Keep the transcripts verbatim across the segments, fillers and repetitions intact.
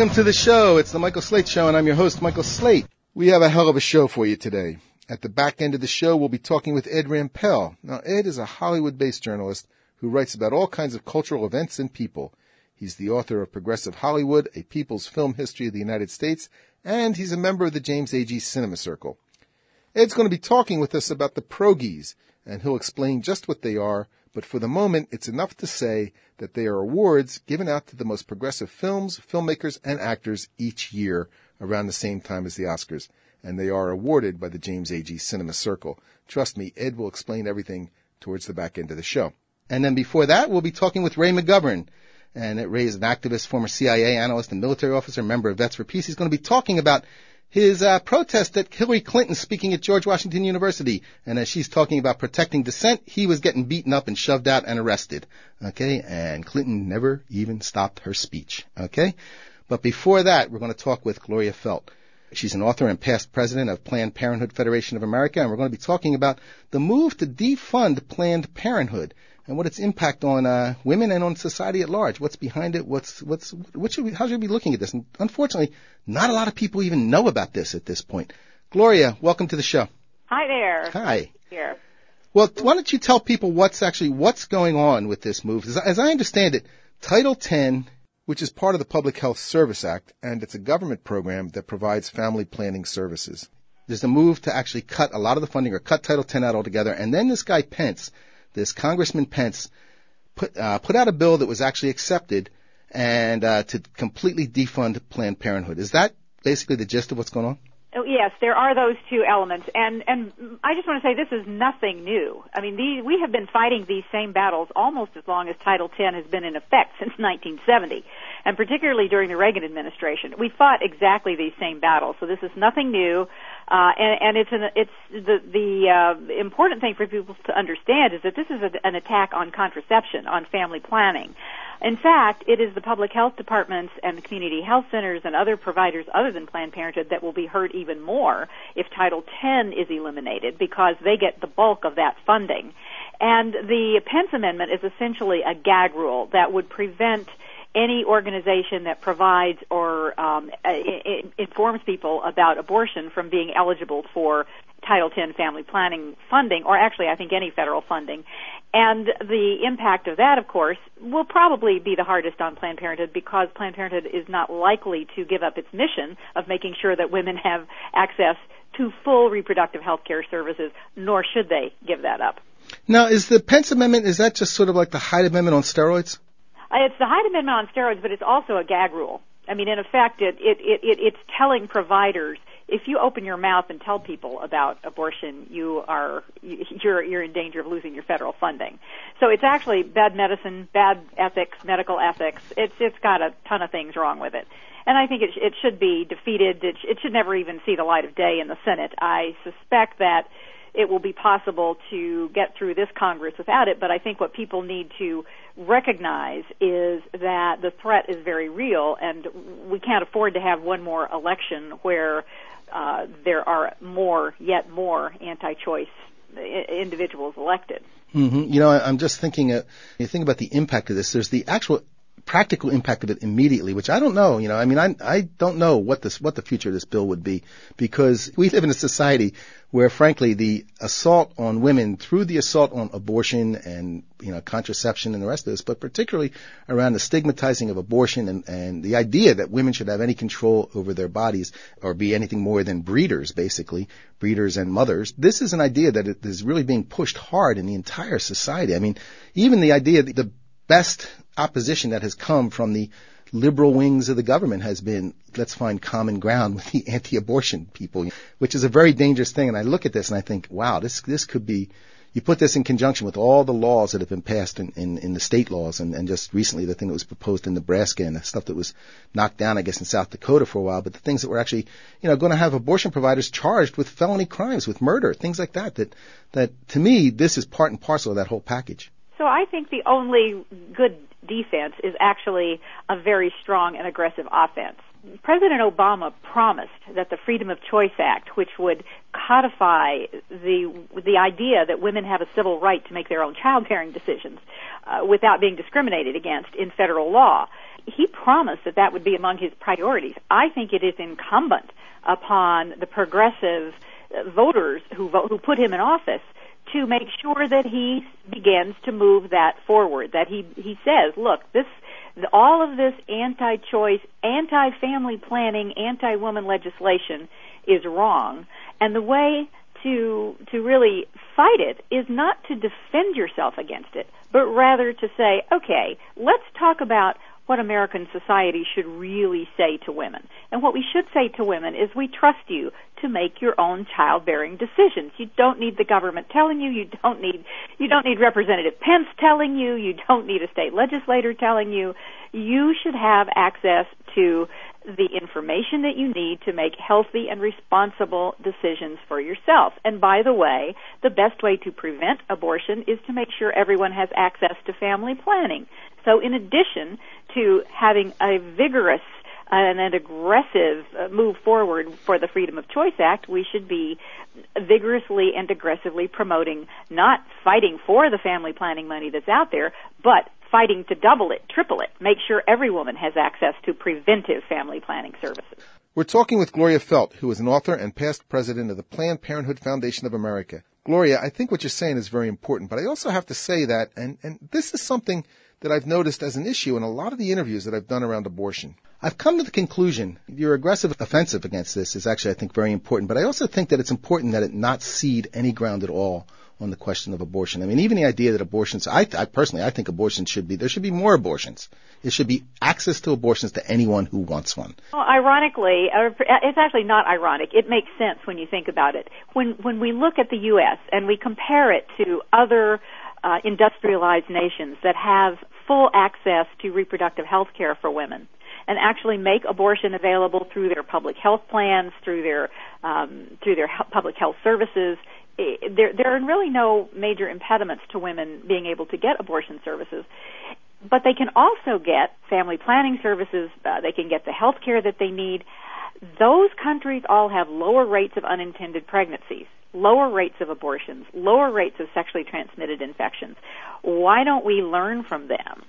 Welcome to the show. It's the Michael Slate Show, and I'm your host, Michael Slate. We have a hell of a show for you today. At the back end of the show, we'll be talking with Ed Rampell. Now, Ed is a Hollywood-based journalist who writes about all kinds of cultural events and people. He's the author of Progressive Hollywood, A People's Film History of the United States, and he's a member of the James Agee Cinema Circle. Ed's going to be talking with us about the Progies, and he'll explain just what they are, but for the moment, it's enough to say that they are awards given out to the most progressive films, filmmakers, and actors each year around the same time as the Oscars, and they are awarded by the James Agee Cinema Circle. Trust me, Ed will explain everything towards the back end of the show. And then before that, we'll be talking with Ray McGovern. And Ray is an activist, former C I A analyst and military officer, member of Vets for Peace. He's going to be talking about his uh, protest at Hillary Clinton speaking at George Washington University. And as she's talking about protecting dissent, he was getting beaten up and shoved out and arrested. Okay? And Clinton never even stopped her speech. Okay? But before that, we're going to talk with Gloria Feldt. She's an author and past president of Planned Parenthood Federation of America, and we're going to be talking about the move to defund Planned Parenthood and what its impact on uh, women and on society at large. What's behind it? What's what's what should we, how should we be looking at this? And unfortunately, not a lot of people even know about this at this point. Gloria, welcome to the show. Hi there. Hi. Here. Well, why don't you tell people what's actually what's going on with this move? As, as I understand it, Title ten, which is part of the Public Health Service Act, and it's a government program that provides family planning services. There's a move to actually cut a lot of the funding or cut Title ten out altogether, and then this guy Pence, this Congressman Pence, put uh, put out a bill that was actually accepted and uh, to completely defund Planned Parenthood. Is that basically the gist of what's going on? Oh, yes, there are those two elements, and and I just want to say this is nothing new. I mean, these, we have been fighting these same battles almost as long as Title ten has been in effect since nineteen seventy, and particularly during the Reagan administration. We fought exactly these same battles, so this is nothing new, uh, and, and it's an, it's the the uh, important thing for people to understand is that this is a, an attack on contraception, on family planning. In fact, it is the public health departments and the community health centers and other providers other than Planned Parenthood that will be hurt even more if Title ten is eliminated because they get the bulk of that funding. And the Pence Amendment is essentially a gag rule that would prevent any organization that provides or um, informs people about abortion from being eligible for Title ten family planning funding, or actually I think any federal funding. And the impact of that, of course, will probably be the hardest on Planned Parenthood because Planned Parenthood is not likely to give up its mission of making sure that women have access to full reproductive health care services, nor should they give that up. Now, is the Pence Amendment, is that just sort of like the Hyde Amendment on steroids? It's the Hyde Amendment on steroids, but it's also a gag rule. I mean, in effect, it, it, it, it, it's telling providers, if you open your mouth and tell people about abortion, you are you're you're in danger of losing your federal funding. So it's actually bad medicine, bad ethics, medical ethics. It's it's got a ton of things wrong with it, and I think it it should be defeated. It, it should never even see the light of day in the Senate. I suspect that it will be possible to get through this Congress without it, but I think what people need to recognize is that the threat is very real, and we can't afford to have one more election where uh, there are more, yet more anti-choice individuals elected. Mm-hmm. You know, I'm just thinking, uh, you think about the impact of this. There's the actual practical impact of it immediately, which I don't know. You know, I mean, I I don't know what this what the future of this bill would be, because we live in a society where, frankly, the assault on women through the assault on abortion and, you know, contraception and the rest of this, but particularly around the stigmatizing of abortion and, and the idea that women should have any control over their bodies or be anything more than breeders, basically, breeders and mothers. This is an idea that is really being pushed hard in the entire society. I mean, even the idea that the best opposition that has come from the liberal wings of the government has been, let's find common ground with the anti-abortion people, which is a very dangerous thing. And I look at this and I think, wow, this this could be, you put this in conjunction with all the laws that have been passed in, in, in the state laws, and, and just recently the thing that was proposed in Nebraska and the stuff that was knocked down, I guess, in South Dakota for a while, but the things that were actually, you know, going to have abortion providers charged with felony crimes, with murder, things like that, that, that to me, this is part and parcel of that whole package. So I think the only good defense is actually a very strong and aggressive offense. President Obama promised that the Freedom of Choice Act, which would codify the the idea that women have a civil right to make their own child-bearing decisions uh, without being discriminated against in federal law, he promised that that would be among his priorities. I think it is incumbent upon the progressive voters who vote, who put him in office to make sure that he begins to move that forward, that he, he says, look, this, all of this anti-choice, anti-family planning, anti-woman legislation is wrong, and the way to to really fight it is not to defend yourself against it, but rather to say, okay, let's talk about what American society should really say to women. And what we should say to women is, we trust you to make your own childbearing decisions. You don't need the government telling you. You don't need you don't need Representative Pence telling you. You don't need a state legislator telling you. You should have access to the information that you need to make healthy and responsible decisions for yourself. And by the way, the best way to prevent abortion is to make sure everyone has access to family planning. So in addition to having a vigorous and an aggressive move forward for the Freedom of Choice Act, we should be vigorously and aggressively promoting, not fighting for the family planning money that's out there, but fighting to double it, triple it, make sure every woman has access to preventive family planning services. We're talking with Gloria Feldt, who is an author and past president of the Planned Parenthood Foundation of America. Gloria, I think what you're saying is very important, but I also have to say that, and, and this is something that I've noticed as an issue in a lot of the interviews that I've done around abortion. I've come to the conclusion your aggressive offensive against this is actually, I think, very important, but I also think that it's important that it not cede any ground at all on the question of abortion. I mean, even the idea that abortions, I, I personally, I think abortions should be, there should be more abortions. There should be access to abortions to anyone who wants one. Well, ironically, it's actually not ironic. It makes sense when you think about it. When, when we look at the U S and we compare it to other uh, industrialized nations that have full access to reproductive health care for women, and actually make abortion available through their public health plans, through their um, through their public health services, there there are really no major impediments to women being able to get abortion services. But they can also get family planning services. Uh, they can get the health care that they need. Those countries all have lower rates of unintended pregnancies, lower rates of abortions, lower rates of sexually transmitted infections. Why don't we learn from them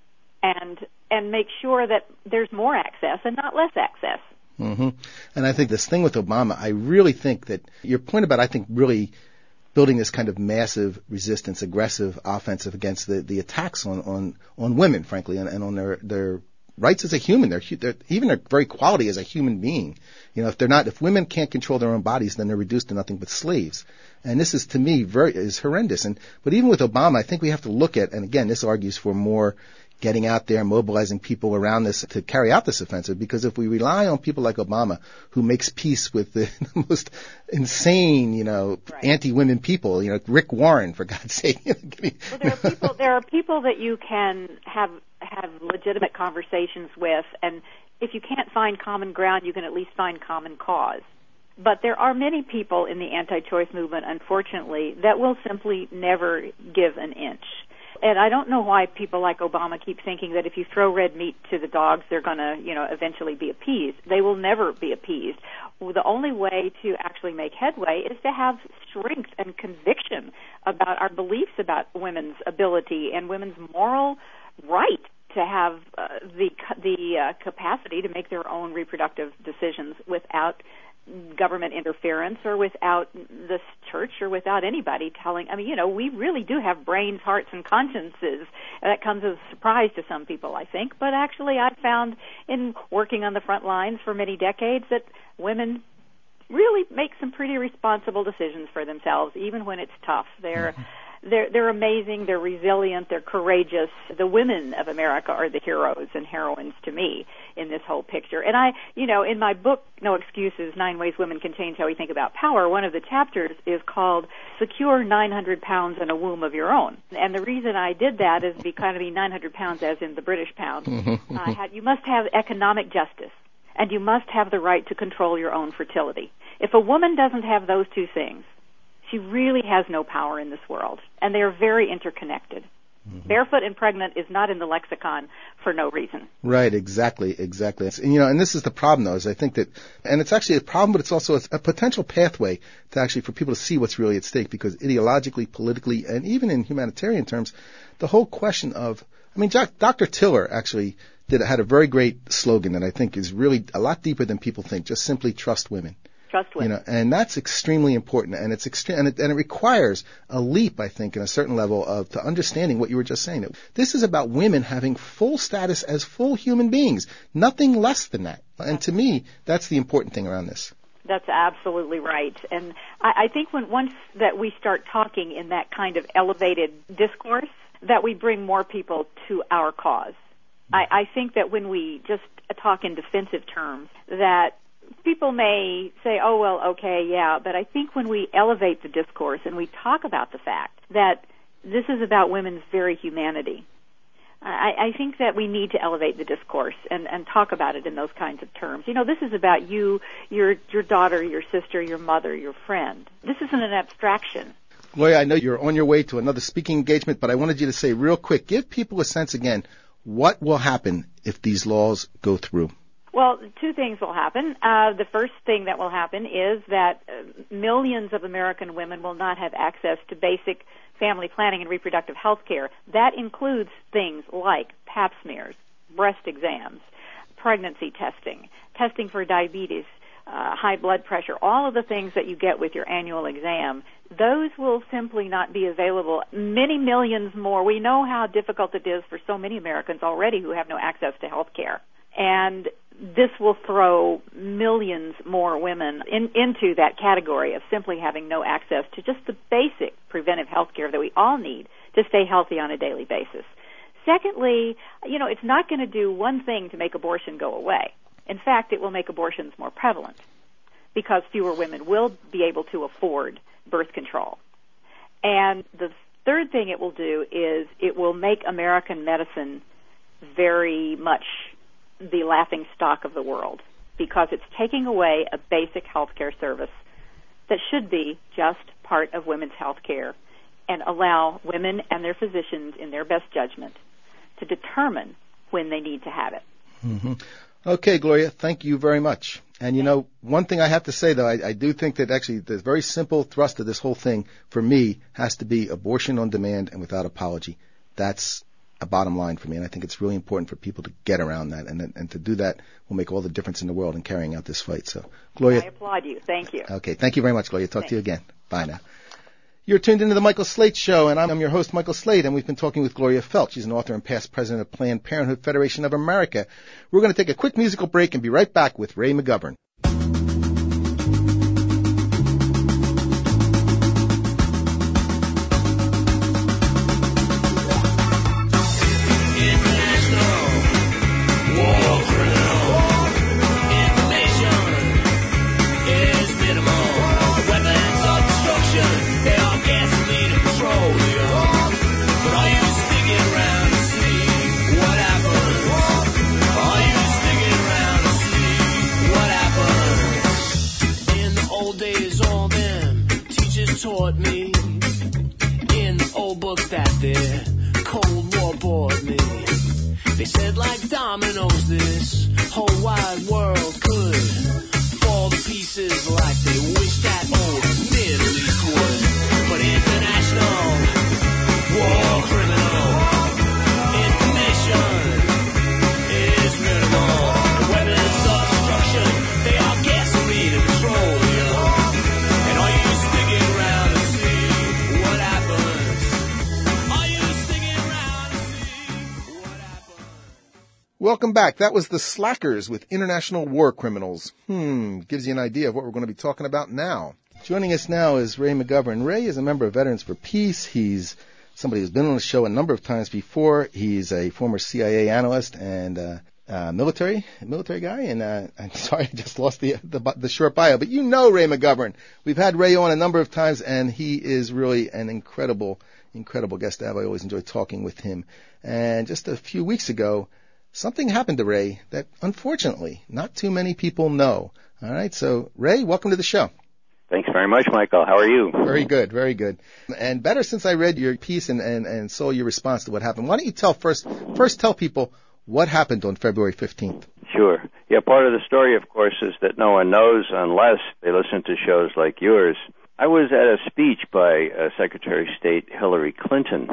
and and make sure that there's more access and not less access? Mm-hmm. And I think this thing with Obama, I really think that your point about, I think, really building this kind of massive resistance, aggressive offensive against the, the attacks on, on, on women, frankly, and, and on their, their rights as a human, their, their, even their very quality as a human being. You know, if they're not, if women can't control their own bodies, then they're reduced to nothing but slaves. And this is, to me, very, is horrendous. And, but even with Obama, I think we have to look at, and again, this argues for more getting out there, mobilizing people around this to carry out this offensive, because if we rely on people like Obama, who makes peace with the, the most insane, you know, right. anti-women people, you know, Rick Warren, for God's sake. Well, there are people, there are people that you can have, have legitimate conversations with, and if you can't find common ground, you can at least find common cause. But there are many people in the anti-choice movement, unfortunately, that will simply never give an inch. And I don't know why people like Obama keep thinking that if you throw red meat to the dogs, they're going to, you know, eventually be appeased. They will never be appeased. Well, the only way to actually make headway is to have strength and conviction about our beliefs about women's ability and women's moral right to have uh, the the uh, capacity to make their own reproductive decisions without government interference or without the church or without anybody telling. I mean, you know, we really do have brains, hearts, and consciences. That comes as a surprise to some people, I think. But actually, I've found in working on the front lines for many decades that women really make some pretty responsible decisions for themselves, even when it's tough. They're They're, they're amazing, they're resilient, they're courageous. The women of America are the heroes and heroines to me in this whole picture. And I, you know, in my book, No Excuses, Nine Ways Women Can Change How We Think About Power, one of the chapters is called Secure nine hundred pounds in a Womb of Your Own. And the reason I did that is because of the nine hundred pounds as in the British pound. uh, had, you must have economic justice, and you must have the right to control your own fertility. If a woman doesn't have those two things, she really has no power in this world, and they are very interconnected. Mm-hmm. Barefoot and pregnant is not in the lexicon for no reason. Right, exactly, exactly. And, you know, and this is the problem, though, is I think that, and it's actually a problem, but it's also a, a potential pathway to actually for people to see what's really at stake, because ideologically, politically, and even in humanitarian terms, the whole question of, I mean, Doctor Tiller actually did had a very great slogan that I think is really a lot deeper than people think. Just simply trust women. Trust women. You know, and that's extremely important, and it's extreme, and it, and it requires a leap, I think, in a certain level of to understanding what you were just saying. This is about women having full status as full human beings, nothing less than that. And to me, that's the important thing around this. That's absolutely right. And I, I think when once that we start talking in that kind of elevated discourse, that we bring more people to our cause. I, I think that when we just talk in defensive terms, that people may say, oh, well, okay, yeah, but I think when we elevate the discourse and we talk about the fact that this is about women's very humanity, I, I think that we need to elevate the discourse and, and talk about it in those kinds of terms. You know, this is about you, your your daughter, your sister, your mother, your friend. This isn't an abstraction. Gloria, I know you're on your way to another speaking engagement, but I wanted you to say real quick, give people a sense again, what will happen if these laws go through? Well, two things will happen. Uh, the first thing that will happen is that uh, millions of American women will not have access to basic family planning and reproductive health care. That includes things like pap smears, breast exams, pregnancy testing, testing for diabetes, uh, high blood pressure, all of the things that you get with your annual exam. Those will simply not be available. Many millions more. We know how difficult it is for so many Americans already who have no access to health care. And this will throw millions more women in, into that category of simply having no access to just the basic preventive health care that we all need to stay healthy on a daily basis. Secondly, you know, it's not going to do one thing to make abortion go away. In fact, it will make abortions more prevalent because fewer women will be able to afford birth control. And the third thing it will do is it will make American medicine very much the laughing stock of the world because it's taking away a basic health care service that should be just part of women's health care and allow women and their physicians in their best judgment to determine when they need to have it. Mm-hmm. Okay, Gloria, thank you very much. And, you know, one thing I have to say, though, I, I do think that actually the very simple thrust of this whole thing, for me, has to be abortion on demand and without apology. That's a bottom line for me, and I think it's really important for people to get around that, and and to do that will make all the difference in the world in carrying out this fight. So, Gloria, I applaud you. Thank you. Okay, thank you very much, Gloria. Talk Thanks. to you again. Bye now. You're tuned into the Michael Slate Show, and I'm your host, Michael Slate, and we've been talking with Gloria Feldt. She's an author and past president of Planned Parenthood Federation of America. We're going to take a quick musical break and be right back with Ray McGovern. Taught me in the old books that their Cold War bored me. They said like dominoes this whole wide world could fall to pieces like they wish that old Middle East would. But international war criminal information is minimal. The weapons of destruction, they are gasoline and petroleum. And are you sticking around to see what happens? Are you sticking around to see what happens? Welcome back. That was the Slackers with International War Criminals. Hmm, gives you an idea of what we're going to be talking about now. Joining us now is Ray McGovern. Ray is a member of Veterans for Peace. He's somebody who's been on the show a number of times before. He's a former C I A analyst and uh, uh, military military guy. And uh, I'm sorry, I just lost the, the the short bio. But you know Ray McGovern. We've had Ray on a number of times, and he is really an incredible, incredible guest to have. I always enjoy talking with him. And just a few weeks ago, something happened to Ray that, unfortunately, not too many people know. All right, so Ray, welcome to the show. Thanks very much, Michael. How are you? Very good, very good. And better since I read your piece and, and, and saw your response to what happened. Why don't you tell first, first tell people what happened on February fifteenth? Sure. Yeah, part of the story, of course, is that no one knows unless they listen to shows like yours. I was at a speech by uh, Secretary of State Hillary Clinton,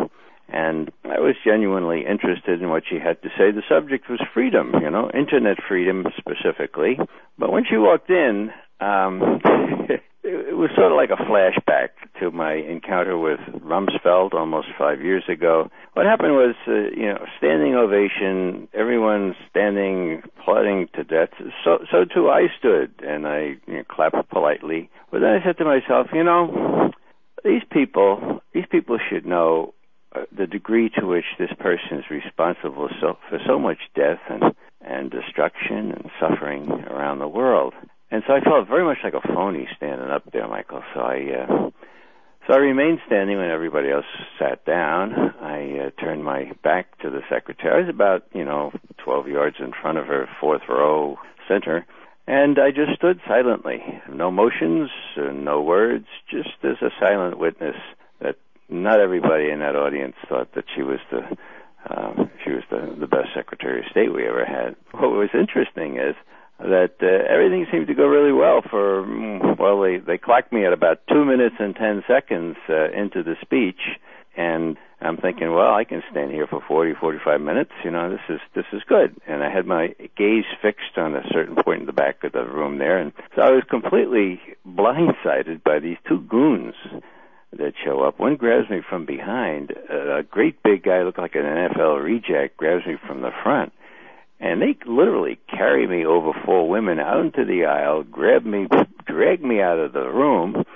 And I was genuinely interested in what she had to say. The subject was freedom, you know, internet freedom specifically. But when she walked in, um, it was sort of like a flashback to my encounter with Rumsfeld almost five years ago. What happened was, uh, you know, standing ovation, everyone standing, applauding to death. So, so too I stood, and I you know, clapped politely. But then I said to myself, you know, these people, these people should know uh, the degree to which this person is responsible so, for so much death and, and destruction and suffering around the world. And so I felt very much like a phony standing up there, Michael. So I, uh, so I remained standing when everybody else sat down. I uh, turned my back to the secretary. I was about, you know, twelve yards in front of her, fourth row center. And I just stood silently. No motions, uh, no words, just as a silent witness that not everybody in that audience thought that she was the, um, she was the, the best Secretary of State we ever had. What was interesting is that uh, everything seemed to go really well for, well, they, they clocked me at about two minutes and ten seconds uh, into the speech, and I'm thinking, well, I can stand here for forty, forty-five minutes, you know, this is this is good. And I had my gaze fixed on a certain point in the back of the room there, and so I was completely blindsided by these two goons that show up. One grabs me from behind, a great big guy, looked like an N F L reject, grabs me from the front. And they literally carry me over four women out into the aisle, grab me, drag me out of the room.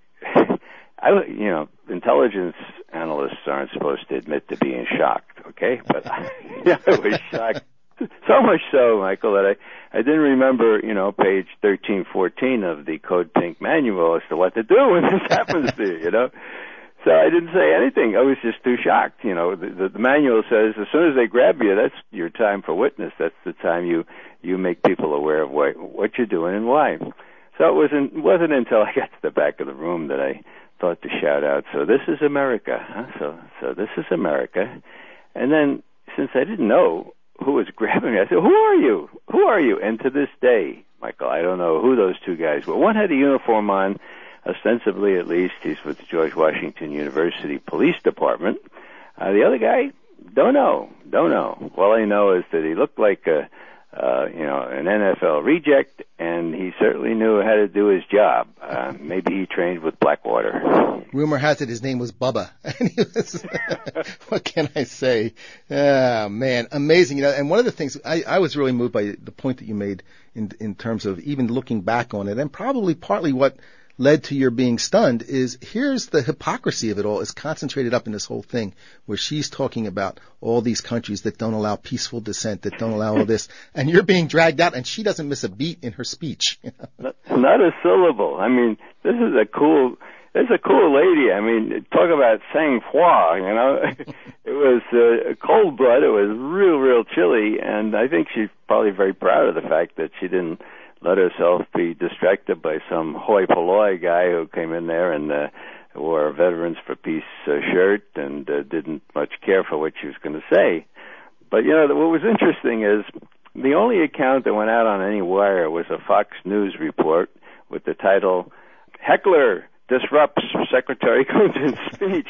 I, you know, intelligence analysts aren't supposed to admit to being shocked, okay? But I, yeah, I was shocked. So much so, Michael, that I, I didn't remember, you know, page thirteen fourteen of the Code Pink manual as to what to do when this happens to you, you know? So I didn't say anything. I was just too shocked. You know, the, the, the manual says as soon as they grab you, that's your time for witness. That's the time you, you make people aware of what, what you're doing and why. So it wasn't, wasn't until I got to the back of the room that I thought to shout out, so this is America, huh? So, so this is America. And then, since I didn't know who was grabbing me, I said, who are you? Who are you? And to this day, Michael, I don't know who those two guys were. One had a uniform on, ostensibly at least. He's with the George Washington University Police Department. Uh, the other guy, don't know, don't know. All I know is that he looked like a, uh, you know, an N F L reject, and he certainly knew how to do his job. Uh, maybe he trained with Blackwater. Rumor has it his name was Bubba. And he was, what can I say? Ah, man, amazing. You know, and one of the things I, I was really moved by the point that you made in in terms of even looking back on it, and probably partly what led to your being stunned is here's the hypocrisy of it all is concentrated up in this whole thing where she's talking about all these countries that don't allow peaceful dissent, that don't allow all this, and you're being dragged out, and she doesn't miss a beat in her speech. not, not a syllable. I mean, this is a cool, this is a cool lady. I mean, talk about sang-froid, you know. It was uh, cold blood. It was real, real chilly, and I think she's probably very proud of the fact that she didn't let herself be distracted by some hoi polloi guy who came in there and uh, wore a Veterans for Peace uh, shirt and uh, didn't much care for what she was going to say. But, you know, what was interesting is the only account that went out on any wire was a Fox News report with the title, Heckler Disrupts Secretary Clinton's Speech.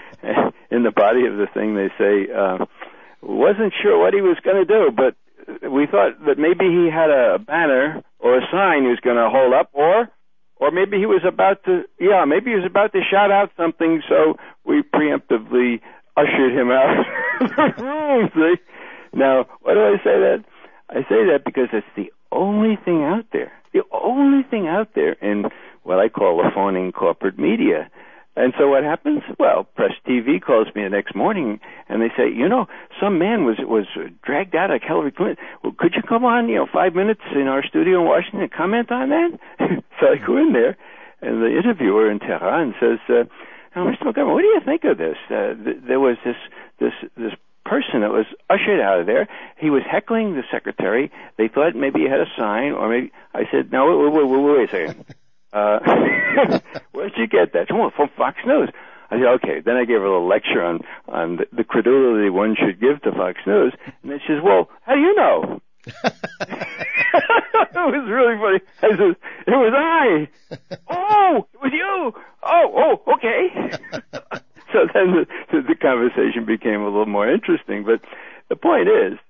In the body of the thing they say, uh, wasn't sure what he was going to do, but we thought that maybe he had a banner or a sign he was going to hold up, or or maybe he was about to, yeah, maybe he was about to shout out something, so we preemptively ushered him out of the room. See? Now, why do I say that? I say that because it's the only thing out there, the only thing out there in what I call the phoning corporate media. And so what happens? Well, Press T V calls me the next morning, and they say, you know, some man was was dragged out of Hillary Clinton. Well, could you come on, you know, five minutes in our studio in Washington and comment on that? So I go in there, and the interviewer in Tehran says, uh, oh, Mister Montgomery, what do you think of this? Uh, th- there was this this this person that was ushered out of there. He was heckling the secretary. They thought maybe he had a sign, or maybe I said, no, wait, wait, wait, wait a second. Uh, where'd you get that? Oh, from Fox News. I said, okay. Then I gave her a little lecture on, on the, the credulity one should give to Fox News. And then she says, well, how do you know? It was really funny. I said, it was I. Oh, it was you. Oh, oh, okay. So then the, the, the conversation became a little more interesting. But the point is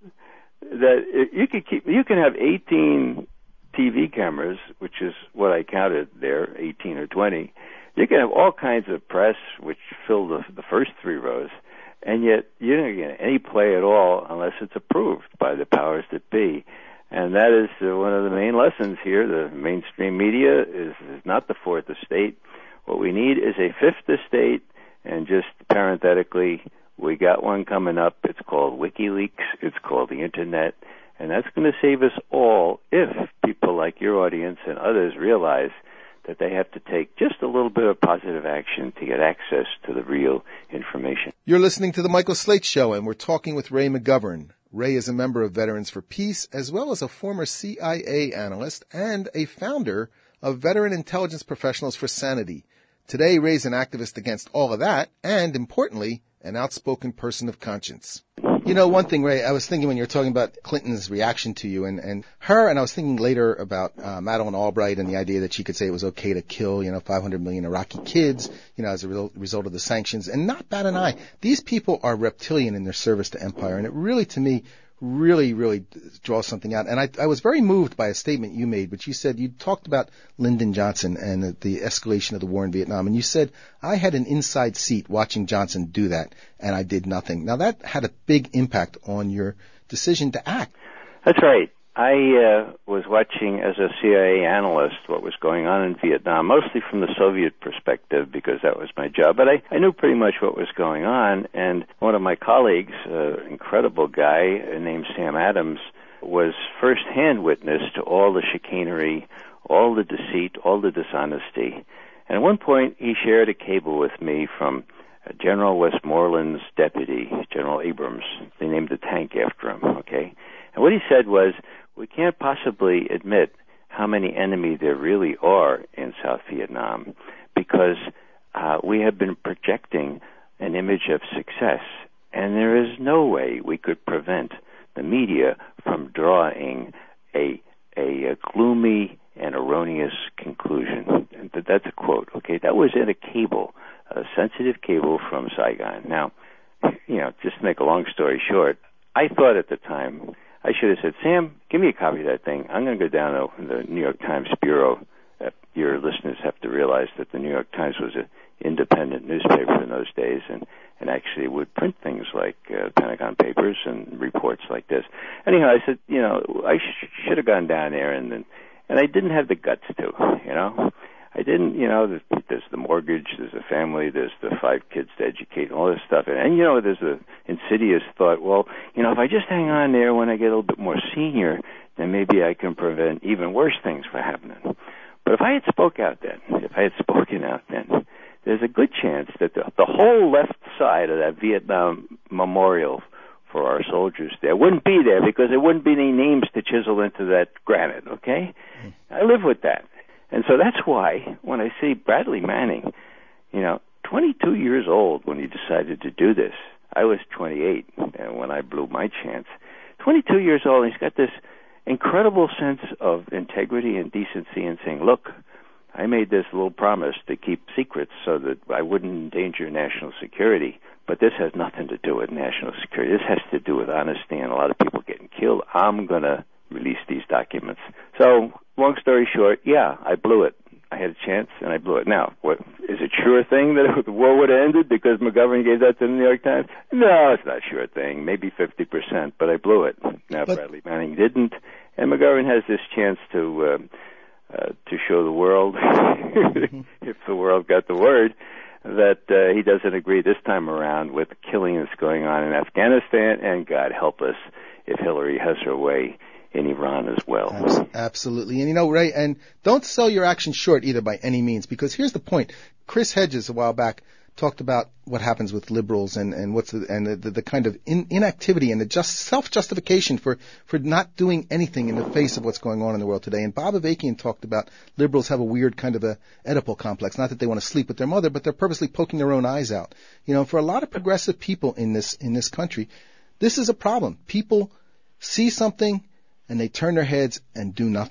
that you could keep, you can have eighteen T V cameras, which is what I counted there, eighteen or twenty. You can have all kinds of press, which fill the, the first three rows, and yet you don't get any play at all unless it's approved by the powers that be. And that is uh, one of the main lessons here. The mainstream media is, is not the fourth estate. What we need is a fifth estate, and just parenthetically, we got one coming up. It's called WikiLeaks. It's called the Internet. And that's going to save us all if people like your audience and others realize that they have to take just a little bit of positive action to get access to the real information. You're listening to The Michael Slate Show, and we're talking with Ray McGovern. Ray is a member of Veterans for Peace, as well as a former C I A analyst and a founder of Veteran Intelligence Professionals for Sanity. Today, Ray's an activist against all of that, and importantly, an outspoken person of conscience. You know, one thing, Ray, I was thinking when you were talking about Clinton's reaction to you and, and her, and I was thinking later about uh, Madeleine Albright and the idea that she could say it was okay to kill, you know, five hundred million Iraqi kids, you know, as a re- result of the sanctions, and not bat an eye. These people are reptilian in their service to empire, and it really, to me, really, really draws something out. And I, I was very moved by a statement you made, which you said, you talked about Lyndon Johnson and the, the escalation of the war in Vietnam, and you said, I had an inside seat watching Johnson do that, and I did nothing. Now, that had a big impact on your decision to act. That's right. I uh, was watching as a C I A analyst what was going on in Vietnam, mostly from the Soviet perspective because that was my job. But I, I knew pretty much what was going on, and one of my colleagues, an uh, incredible guy named Sam Adams, was first-hand witness to all the chicanery, all the deceit, all the dishonesty. And at one point, he shared a cable with me from General Westmoreland's deputy, General Abrams. They named the tank after him, okay? And what he said was, we can't possibly admit how many enemy there really are in South Vietnam because uh, we have been projecting an image of success, and there is no way we could prevent the media from drawing a, a, a gloomy and erroneous conclusion. And that's a quote, okay? That was in a cable, a sensitive cable from Saigon. Now, you know, just to make a long story short, I thought at the time, I should have said, Sam, give me a copy of that thing. I'm going to go down to the New York Times Bureau. Uh, your listeners have to realize that the New York Times was an independent newspaper in those days and, and actually would print things like uh, Pentagon Papers and reports like this. Anyhow, I said, you know, I sh- should have gone down there, and, and and I didn't have the guts to, you know. I didn't, you know, there's, there's the mortgage, there's a family, there's the five kids to educate, and all this stuff. And, and, you know, there's the insidious thought, well, you know, if I just hang on there when I get a little bit more senior, then maybe I can prevent even worse things from happening. But if I had spoke out then, if I had spoken out then, there's a good chance that the, the whole left side of that Vietnam memorial for our soldiers there wouldn't be there because there wouldn't be any names to chisel into that granite, okay? Mm. I live with that. And so that's why when I see Bradley Manning, you know, twenty-two years old when he decided to do this. I was twenty-eight and when I blew my chance. twenty-two years old, and he's got this incredible sense of integrity and decency and saying, look, I made this little promise to keep secrets so that I wouldn't endanger national security, but this has nothing to do with national security. This has to do with honesty and a lot of people getting killed. I'm going to release these documents. So, long story short, yeah, I blew it. I had a chance, and I blew it. Now, what, is it sure thing that the war would have ended because McGovern gave that to the New York Times? No, it's not a sure thing. Maybe fifty percent, but I blew it. Now, but Bradley Manning didn't, and McGovern has this chance to uh, uh, to show the world, if the world got the word, that uh, he doesn't agree this time around with the killing that's going on in Afghanistan, and God help us if Hillary has her way in Iran as well. Absolutely. And you know, Ray, and don't sell your action short either by any means, because here's the point. Chris Hedges a while back talked about what happens with liberals and, and what's the, and the, the, the kind of in, inactivity and the just self-justification for, for not doing anything in the face of what's going on in the world today. And Bob Avakian talked about liberals have a weird kind of a Oedipal complex. Not that they want to sleep with their mother, but they're purposely poking their own eyes out. You know, for a lot of progressive people in this, in this country, this is a problem. People see something and they turn their heads and do nothing.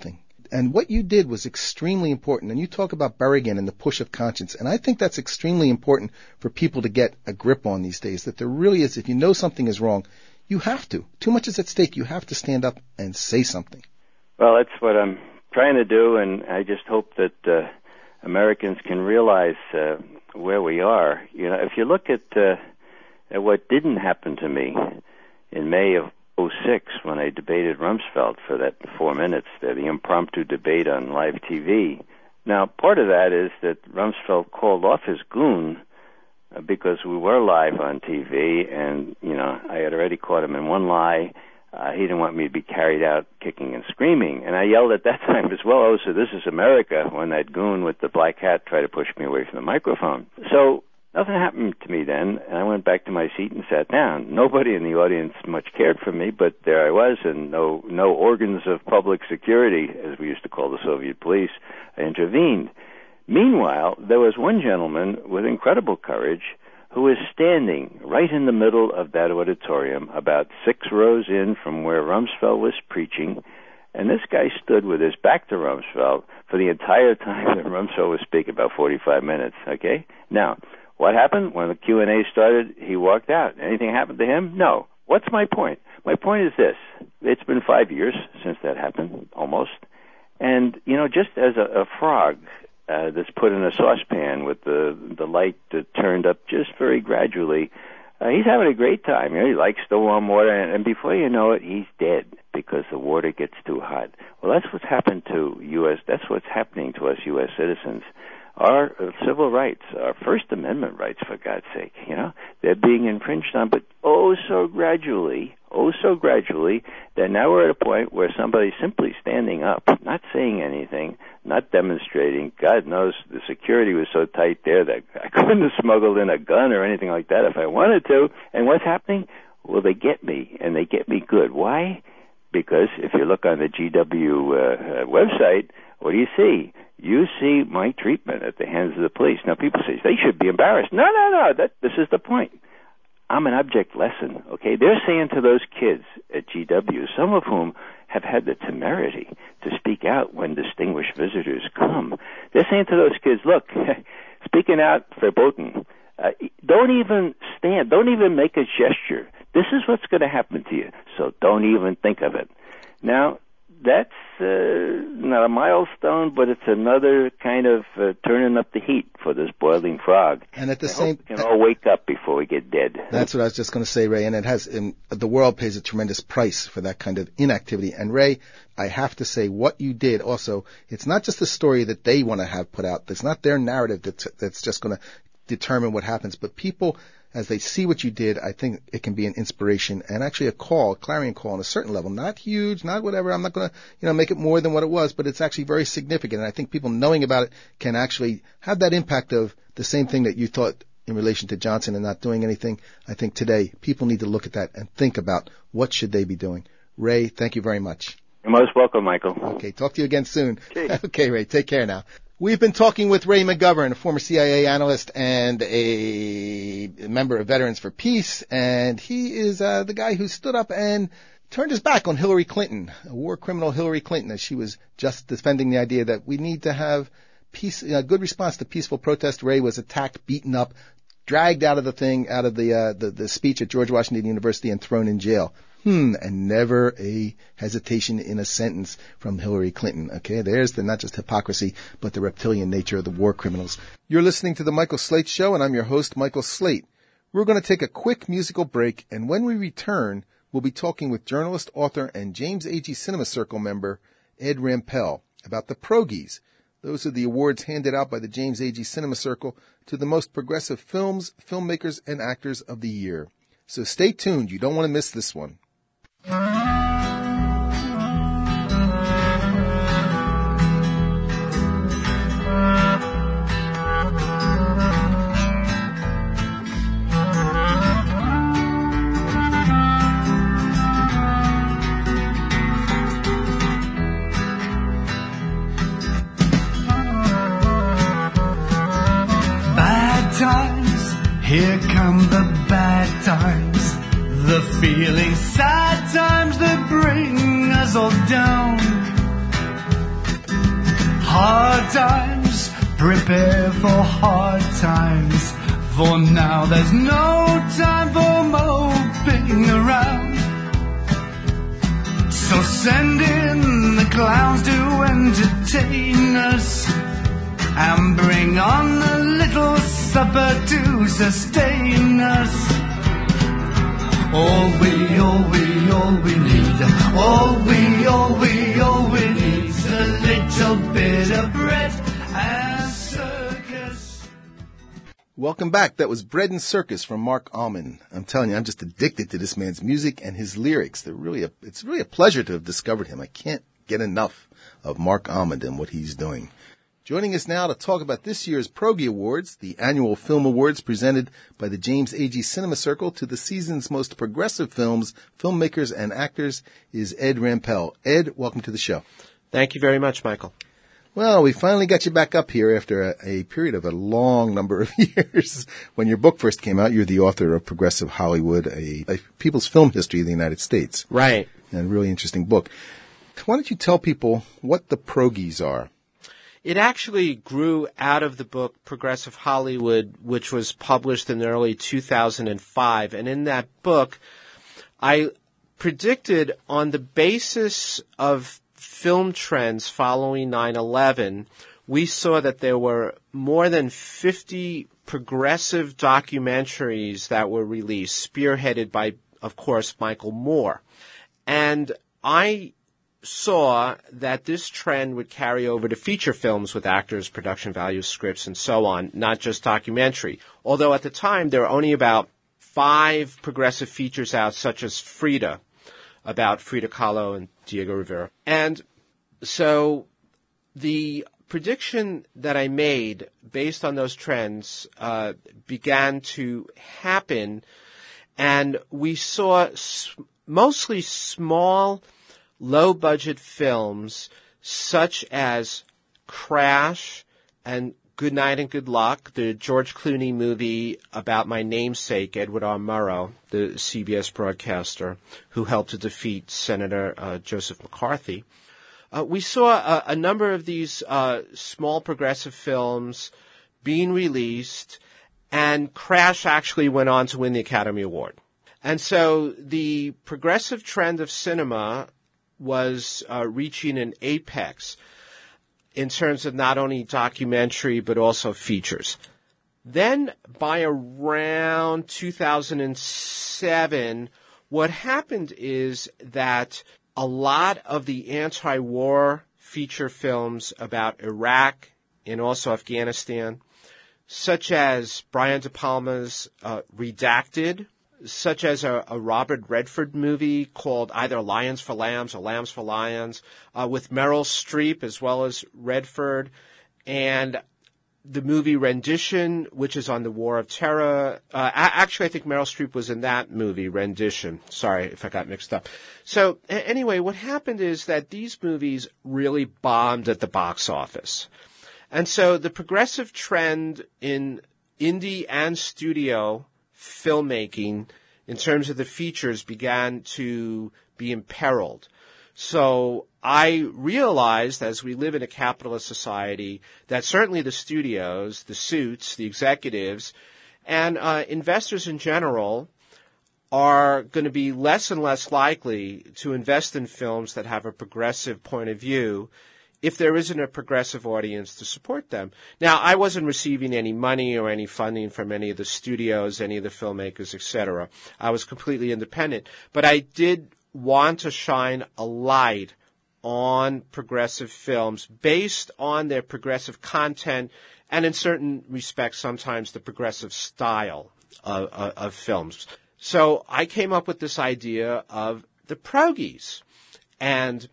and what you did was extremely important. And you talk about Berrigan and the push of conscience. And I think that's extremely important for people to get a grip on these days, that there really is, if you know something is wrong, you have to. Too much is at stake. You have to stand up and say something. Well, that's what I'm trying to do, and I just hope that uh, Americans can realize uh, where we are. You know, if you look at, uh, at what didn't happen to me in May of oh six when I debated Rumsfeld for that four minutes there, the impromptu debate on live T V. Now, part of that is that Rumsfeld called off his goon uh, because we were live on T V, and, you know, I had already caught him in one lie. Uh, he didn't want me to be carried out kicking and screaming. And I yelled at that time as well, oh, so this is America, when that goon with the black hat tried to push me away from the microphone. So nothing happened to me then, and I went back to my seat and sat down. Nobody in the audience much cared for me, but there I was, and no no organs of public security, as we used to call the Soviet police, intervened. Meanwhile, there was one gentleman with incredible courage who was standing right in the middle of that auditorium, about six rows in from where Rumsfeld was preaching, and this guy stood with his back to Rumsfeld for the entire time that Rumsfeld was speaking, about forty-five minutes, okay? Now, what happened? When the Q and A started, he walked out. Anything happened to him? No. What's my point? My point is this. It's been five years since that happened, almost. And, you know, just as a, a frog uh, that's put in a saucepan with the, the light uh, turned up just very gradually, uh, he's having a great time. You know, he likes the warm water, and, and before you know it, he's dead because the water gets too hot. Well, that's what's happened to U S That's what's happening to us U S citizens. Our uh, civil rights, our First Amendment rights, for God's sake, you know, they're being infringed on, but oh so gradually, oh so gradually, that now we're at a point where somebody's simply standing up, not saying anything, not demonstrating. God knows the security was so tight there that I couldn't have smuggled in a gun or anything like that if I wanted to. And what's happening? Well, they get me, and they get me good. Why? Because if you look on the G W uh, uh, website, what do you see? You see my treatment at the hands of the police. Now, people say, they should be embarrassed. No, no, no, that, this is the point. I'm an object lesson, okay? They're saying to those kids at G W, some of whom have had the temerity to speak out when distinguished visitors come. They're saying to those kids, look, speaking out verboten, uh, don't even stand, don't even make a gesture. This is what's going to happen to you, so don't even think of it. Now, that's uh, not a milestone, but it's another kind of uh, turning up the heat for this boiling frog. And at the I same, hope we can all wake up before we get dead. That's what I was just going to say, Ray. And it has, in, the world pays a tremendous price for that kind of inactivity. And Ray, I have to say, what you did also, it's not just the story that they want to have put out. It's not their narrative that's, that's just going to determine what happens, but people, as they see what you did, I think it can be an inspiration and actually a call, a clarion call on a certain level. Not huge, not whatever. I'm not going to, you know, make it more than what it was, but it's actually very significant. And I think people knowing about it can actually have that impact of the same thing that you thought in relation to Johnson and not doing anything. I think today people need to look at that and think about what should they be doing. Ray, thank you very much. You're most welcome, Michael. Okay, talk to you again soon. Okay, okay, Ray, take care now. We've been talking with Ray McGovern, a former C I A analyst and a member of Veterans for Peace, and he is uh, the guy who stood up and turned his back on Hillary Clinton, a war criminal Hillary Clinton, as she was just defending the idea that we need to have peace, a good response to peaceful protest. Ray was attacked, beaten up, dragged out of the thing, out of the, uh, the, the speech at George Washington University and thrown in jail. Hmm, and never a hesitation in a sentence from Hillary Clinton. Okay, there's the not just hypocrisy, but the reptilian nature of the war criminals. You're listening to The Michael Slate Show, and I'm your host, Michael Slate. We're going to take a quick musical break, and when we return, we'll be talking with journalist, author, and James Agee Cinema Circle member Ed Rampell about the Progies. Those are the awards handed out by the James Agee Cinema Circle to the most progressive films, filmmakers, and actors of the year. So stay tuned. You don't want to miss this one. Bad times, here come the bad times. The feeling sad times that bring us all down. hard times, prepare for hard times. For now there's no time for moping around. So send in the clowns to entertain us, and bring on a little supper to sustain us. All we, all we, all we need, all we, all we, all we need is a little bit of bread and circus. Welcome back. That was Bread and Circus from Mark Almond. I'm telling you, I'm just addicted to this man's music and his lyrics. They're really a, it's really a pleasure to have discovered him. I can't get enough of Mark Almond and what he's doing. Joining us now to talk about this year's Progie Awards, the annual film awards presented by the James Agee Cinema Circle to the season's most progressive films, filmmakers, and actors, is Ed Rampell. Ed, welcome to the show. Thank you very much, Michael. Well, we finally got you back up here after a, a period of a long number of years. When your book first came out, you're the author of Progressive Hollywood, a, a people's film history of the United States. Right. And a really interesting book. Why don't you tell people what the Progies are? It actually grew out of the book Progressive Hollywood, which was published in early two thousand five. And in that book, I predicted on the basis of film trends following nine eleven, we saw that there were more than fifty progressive documentaries that were released, spearheaded by, of course, Michael Moore. And I saw that this trend would carry over to feature films with actors, production values, scripts, and so on, not just documentary. Although at the time there were only about five progressive features out, such as Frida, about Frida Kahlo and Diego Rivera. And so the prediction that I made based on those trends uh, began to happen, and we saw s- mostly small, low-budget films such as Crash and Good Night and Good Luck, the George Clooney movie about my namesake, Edward R. Murrow, the C B S broadcaster who helped to defeat Senator uh, Joseph McCarthy. Uh, we saw a, a number of these uh, small progressive films being released, and Crash actually went on to win the Academy Award. And so the progressive trend of cinema was uh, reaching an apex in terms of not only documentary but also features. Then by around two thousand seven, what happened is that a lot of the anti-war feature films about Iraq and also Afghanistan, such as Brian De Palma's uh, Redacted, such as a, a Robert Redford movie called either Lions for Lambs or Lambs for Lions, uh, with Meryl Streep as well as Redford, and the movie Rendition, which is on the War of Terror. Uh, actually, I think Meryl Streep was in that movie, Rendition. Sorry if I got mixed up. So a- anyway, what happened is that these movies really bombed at the box office. And so the progressive trend in indie and studio filmmaking in terms of the features began to be imperiled. So I realized, as we live in a capitalist society, that certainly the studios, the suits, the executives, and uh, investors in general are going to be less and less likely to invest in films that have a progressive point of view if there isn't a progressive audience to support them. Now, I wasn't receiving any money or any funding from any of the studios, any of the filmmakers, et cetera. I was completely independent. But I did want to shine a light on progressive films based on their progressive content and, in certain respects, sometimes the progressive style of, of, of films. So I came up with this idea of the Progies. And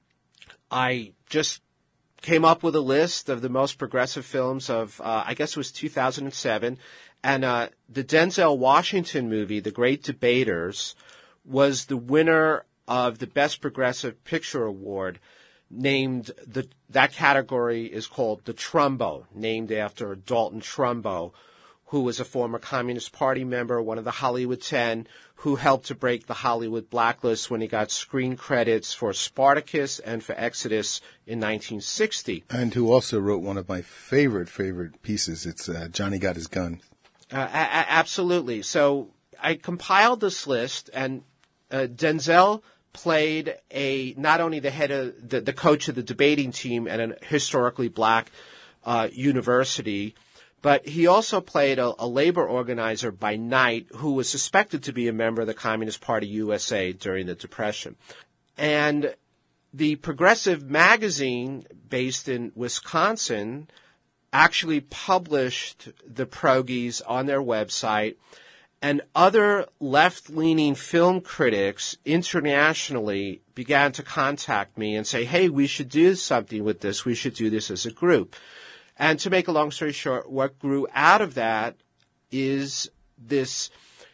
I just came up with a list of the most progressive films of, uh, I guess it was two thousand seven. And uh, the Denzel Washington movie, The Great Debaters, was the winner of the Best Progressive Picture Award. Named the that category is called the Trumbo, named after Dalton Trumbo, who was a former Communist Party member, one of the Hollywood Ten, who helped to break the Hollywood blacklist when he got screen credits for Spartacus and for Exodus in nineteen sixty. And who also wrote one of my favorite, favorite pieces. It's uh, Johnny Got His Gun. Uh, a- a- absolutely. So I compiled this list, and uh, Denzel played a not only the head of the, the coach of the debating team at a historically black uh, university, but he also played a, a labor organizer by night who was suspected to be a member of the Communist Party U S A during the Depression. And the Progressive magazine, based in Wisconsin, actually published the Progies on their website, and other left-leaning film critics internationally began to contact me and say, hey, we should do something with this. We should do this as a group. And to make a long story short, what grew out of that is this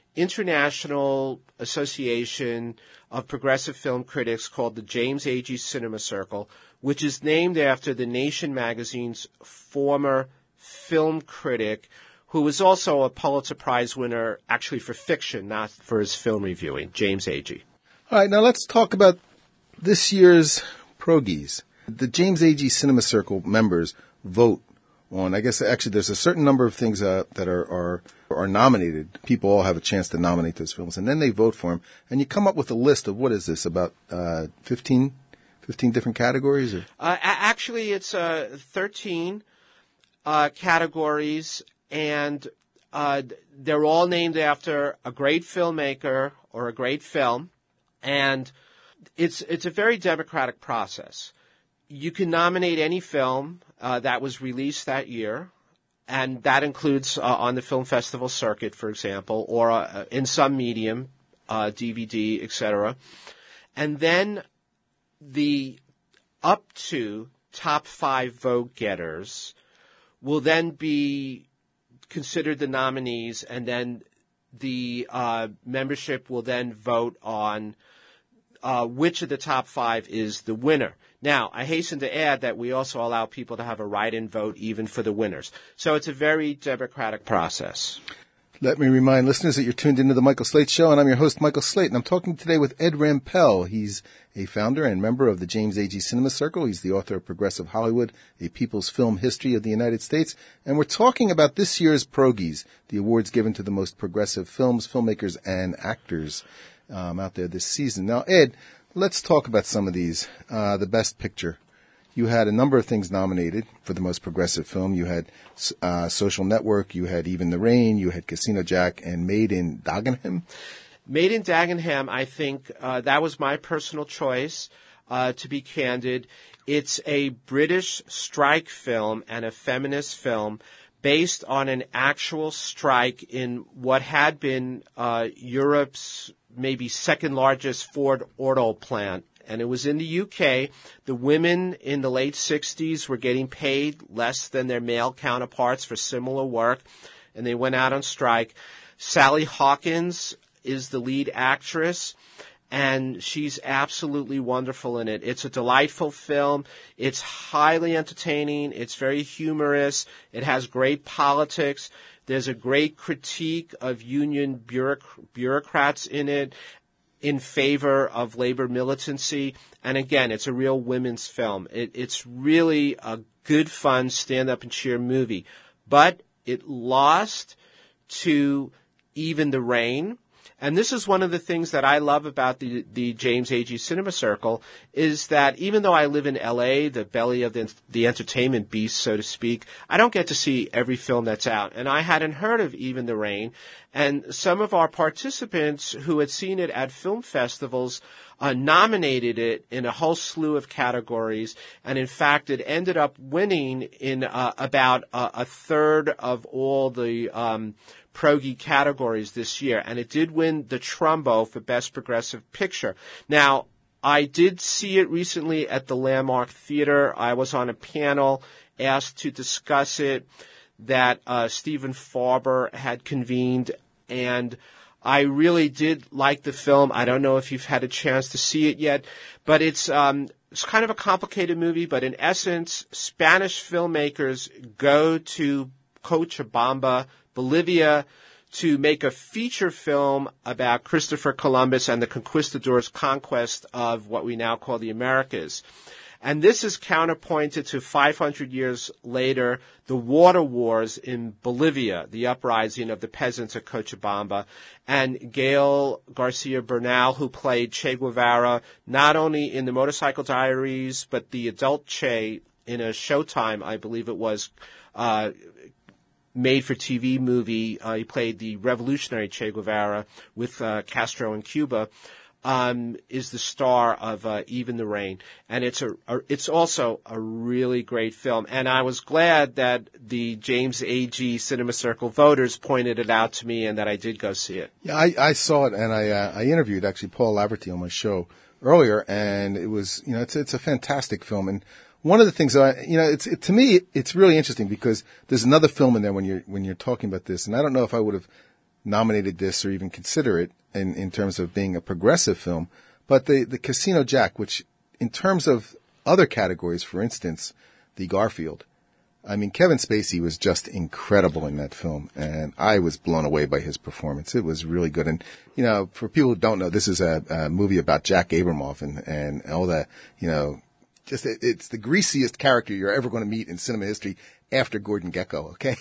international association of progressive film critics called the James Agee Cinema Circle, which is named after the Nation magazine's former film critic, who was also a Pulitzer Prize winner, actually for fiction, not for his film reviewing, James Agee. All right, now let's talk about this year's Progies. The James Agee Cinema Circle members vote on, I guess actually there's a certain number of things uh, that are, are are nominated. People all have a chance to nominate those films, and then they vote for them. And you come up with a list of, what is this, about uh, fifteen, fifteen different categories? Or? Uh, actually, it's uh, thirteen uh, categories, and uh, they're all named after a great filmmaker or a great film, and it's it's a very democratic process. You can nominate any film uh, that was released that year, and that includes uh, on the film festival circuit, for example, or uh, in some medium, uh, D V D, et cetera. And then the up to top five vote getters will then be considered the nominees, and then the uh, membership will then vote on uh, which of the top five is the winner. Now, I hasten to add that we also allow people to have a write-in vote even for the winners. So it's a very democratic process. Let me remind listeners that you're tuned into the Michael Slate Show, and I'm your host, Michael Slate, and I'm talking today with Ed Rampell. He's a founder and member of the James Agee Cinema Circle. He's the author of Progressive Hollywood, A People's Film History of the United States. And we're talking about this year's Progies, the awards given to the most progressive films, filmmakers, and actors um, out there this season. Now, Ed, let's talk about some of these. Uh, the Best Picture. You had a number of things nominated for the most progressive film. You had uh, Social Network, you had Even the Rain, you had Casino Jack, and Made in Dagenham. Made in Dagenham, I think uh, that was my personal choice, uh, to be candid. It's a British strike film and a feminist film based on an actual strike in what had been uh, Europe's maybe second largest Ford auto plant. And it was in the U K. The women in the late sixties were getting paid less than their male counterparts for similar work, and they went out on strike. Sally Hawkins is the lead actress, and she's absolutely wonderful in it. It's a delightful film. It's highly entertaining. It's very humorous. It has great politics. There's a great critique of union bureauc- bureaucrats in it, in favor of labor militancy. And again, it's a real women's film. It, it's really a good, fun, stand-up and cheer movie. But it lost to Even the Rain. And this is one of the things that I love about the, the James Agee Cinema Circle, is that even though I live in L A, the belly of the, the entertainment beast, so to speak, I don't get to see every film that's out. And I hadn't heard of Even the Rain. And some of our participants who had seen it at film festivals uh, nominated it in a whole slew of categories. And in fact, it ended up winning in uh, about a, a third of all the um Progie categories this year, and it did win the Trumbo for Best Progressive Picture. Now, I did see it recently at the Landmark Theater. I was on a panel asked to discuss it that uh, Stephen Farber had convened, and I really did like the film. I don't know if you've had a chance to see it yet, but it's um, it's kind of a complicated movie, but in essence, Spanish filmmakers go to Cochabamba Bolivia to make a feature film about Christopher Columbus and the conquistadors' conquest of what we now call the Americas. And this is counterpointed to five hundred years later, the water wars in Bolivia, the uprising of the peasants at Cochabamba, and Gael Garcia Bernal, who played Che Guevara not only in the Motorcycle Diaries, but the adult Che in a Showtime, I believe it was, uh, made-for-T V movie. Uh, he played the revolutionary Che Guevara with uh, Castro in Cuba. Um, is the star of uh, Even the Rain, and it's a, a it's also a really great film. And I was glad that the James A G Cinema Circle voters pointed it out to me, and that I did go see it. Yeah, I, I saw it, and I uh, I interviewed actually Paul Laverty on my show earlier, and it was you know it's it's a fantastic film. And one of the things that I you know it's it, to me it's really interesting because there's another film in there when you're when you're talking about this, and I don't know if I would have nominated this or even consider it in, in terms of being a progressive film, but the, the Casino Jack, which in terms of other categories, for instance, the Garfield, I mean, Kevin Spacey was just incredible in that film, and I was blown away by his performance. It was really good. And, you know, for people who don't know, this is a, a movie about Jack Abramoff and, and all that, you know, just it, it's the greasiest character you're ever going to meet in cinema history after Gordon Gekko, okay?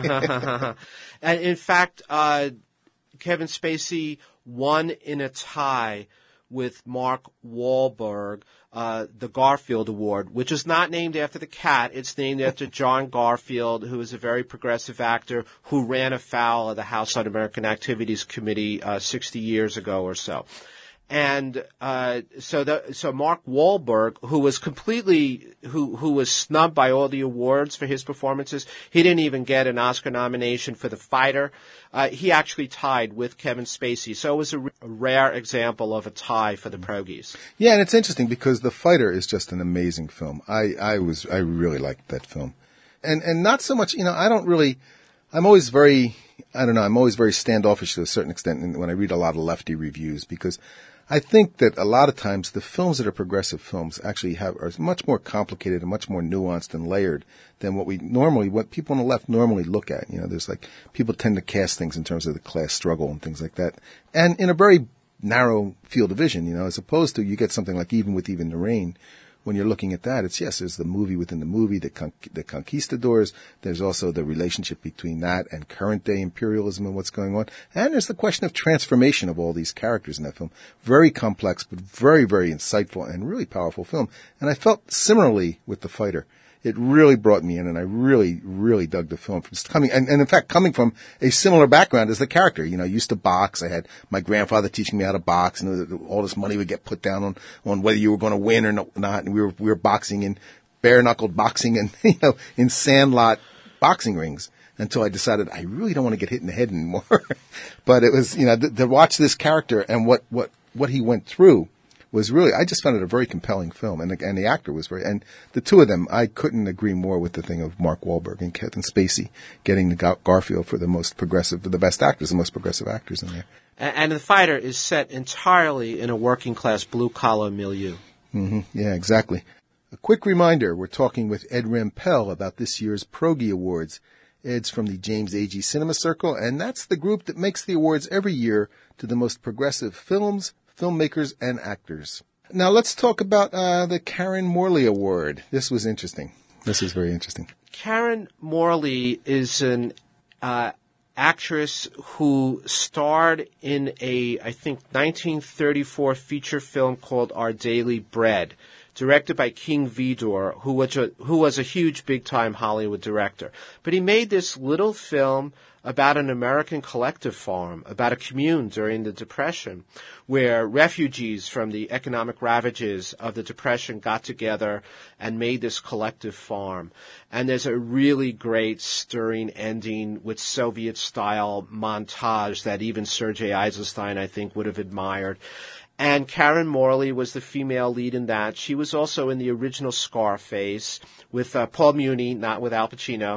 And in fact, uh, Kevin Spacey won in a tie with Mark Wahlberg, uh, the Garfield Award, which is not named after the cat. It's named after John Garfield, who is a very progressive actor who ran afoul of the House Un-American Activities Committee uh, sixty years ago or so. And uh, so, the, so Mark Wahlberg, who was completely, who who was snubbed by all the awards for his performances, he didn't even get an Oscar nomination for The Fighter. Uh, he actually tied with Kevin Spacey, so it was a, r- a rare example of a tie for the Progies. Yeah, and it's interesting because The Fighter is just an amazing film. I, I was I really liked that film, and and not so much. You know, I don't really. I'm always very. I don't know. I'm always very standoffish to a certain extent when I read a lot of lefty reviews because I think that a lot of times the films that are progressive films actually have are much more complicated and much more nuanced and layered than what we normally, what people on the left normally look at. You know, there's like, people tend to cast things in terms of the class struggle and things like that. And in a very narrow field of vision, you know, as opposed to you get something like Even with Even the Rain. When you're looking at that, it's, yes, there's the movie within the movie, the, con- the conquistadors. There's also the relationship between that and current day imperialism and what's going on. And there's the question of transformation of all these characters in that film. Very complex, but very, very insightful and really powerful film. And I felt similarly with The Fighter. It really brought me in, and I really, really dug the film. From coming, and, and in fact, coming from a similar background as the character. You know, I used to box. I had my grandfather teaching me how to box, and all this money would get put down on, on whether you were going to win or not. And we were we were boxing in bare-knuckled boxing and, you know, in sandlot boxing rings until I decided I really don't want to get hit in the head anymore. But it was, you know, th- to watch this character and what, what, what he went through was really, I just found it a very compelling film, and the, and the actor was very, and the two of them, I couldn't agree more with the thing of Mark Wahlberg and Kevin Spacey getting the Gar- Garfield for the most progressive, the best actors, the most progressive actors in there. And, and The Fighter is set entirely in a working class blue collar milieu. Mm-hmm. Yeah, exactly. A quick reminder, we're talking with Ed Rampell about this year's Progie Awards. Ed's from the James A G Cinema Circle, and that's the group that makes the awards every year to the most progressive films, filmmakers, and actors. Now let's talk about uh, the Karen Morley Award. This was interesting. This is very interesting. Karen Morley is an uh, actress who starred in a, I think, nineteen thirty-four feature film called Our Daily Bread, directed by King Vidor, who was a, who was a huge big-time Hollywood director. But he made this little film about an American collective farm, about a commune during the Depression, where refugees from the economic ravages of the Depression got together and made this collective farm. And there's a really great stirring ending with Soviet-style montage that even Sergei Eisenstein, I think, would have admired. And Karen Morley was the female lead in that. She was also in the original Scarface with uh, Paul Muni, not with Al Pacino.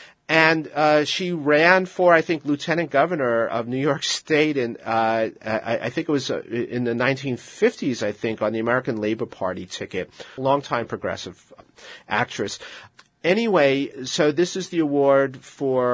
And uh, she ran for, I think, lieutenant governor of New York State in, uh, I, I think it was uh, in the nineteen fifties, I think, on the American Labor Party ticket. Longtime progressive actress. Anyway, so this is the award for